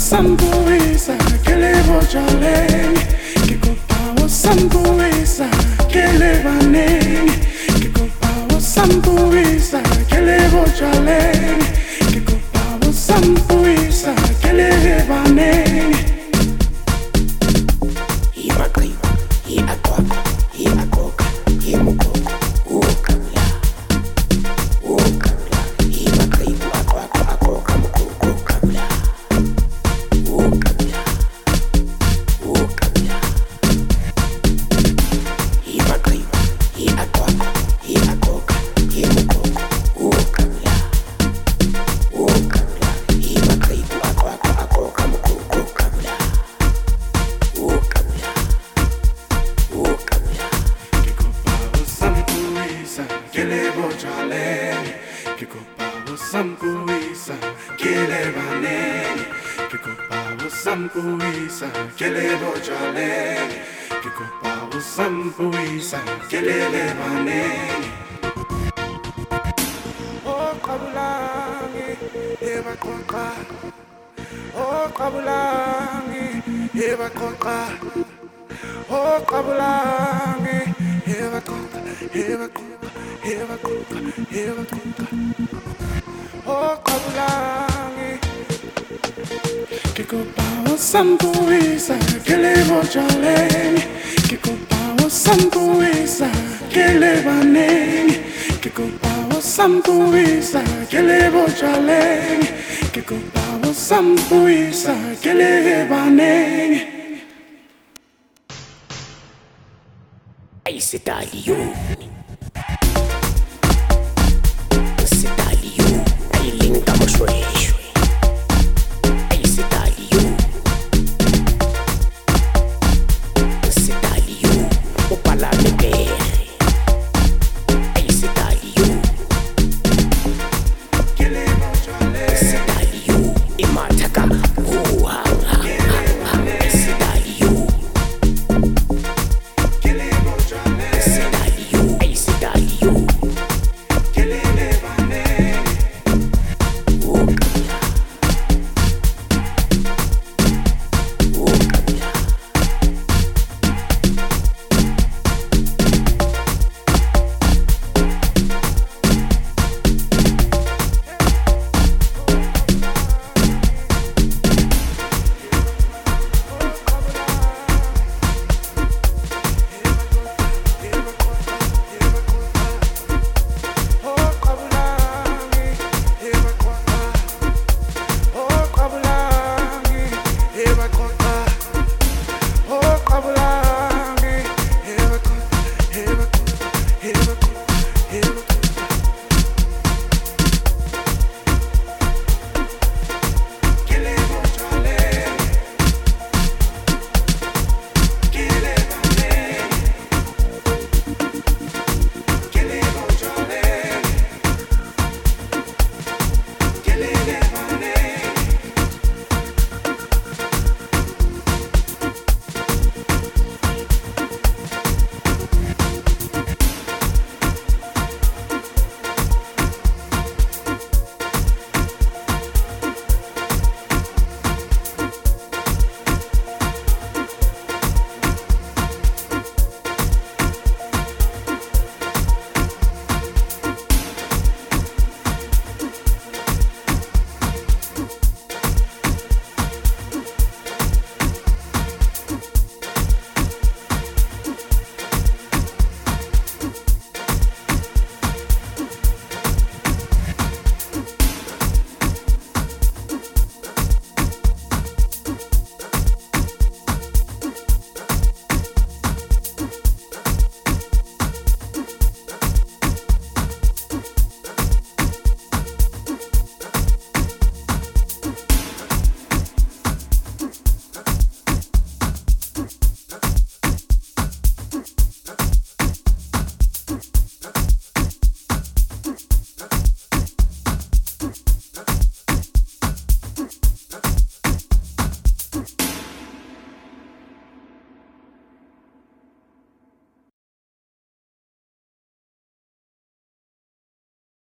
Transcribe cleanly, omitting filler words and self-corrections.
sambuisa, que le bojale, que copa o sambuisa, que le vanen, que copa o sambuisa, que le bojale, que copa o sambuisa, que le vanen. Que le bojale, que copa o sambuisa, que le vanen, que copa o sambuisa, que le bojale, que copa o sambuisa, que le vanen. Oh kabulangi, eba konka. Oh kabulangi, eba konka. Oh kabulangi, eba konka, eba konka. Eva conca, Eva conca. Oh, kabulangi. Que copa o sambuisa, que le bojale. Que copa o sambuisa, que le vanen. Que copa o sambuisa, que le bojale. Que copa o sambuisa, que le vanen. Aí cê tá ali, ô.